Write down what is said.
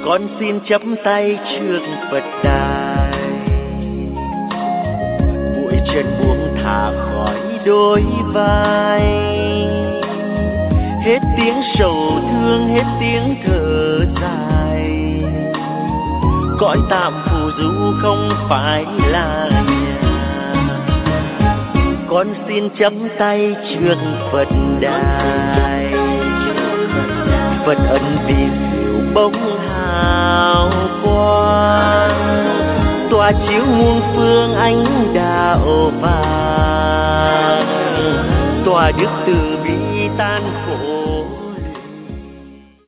con xin chắp tay trước Phật đài. Bụi trần buông thả khỏi đôi vai, hết tiếng sầu thương, hết tiếng thở dài. Cõi tạm phù du không phải là nhà, con xin chắp tay trước Phật đài. Phật ân vì diệu bóng hào quang, tỏa chiếu muôn phương ánh đạo vàng, tỏa đức từ bi tan khổ